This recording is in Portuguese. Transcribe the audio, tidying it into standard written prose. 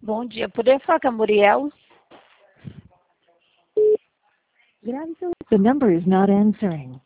Bom dia, poderia falar com a Muriel? The number is not answering.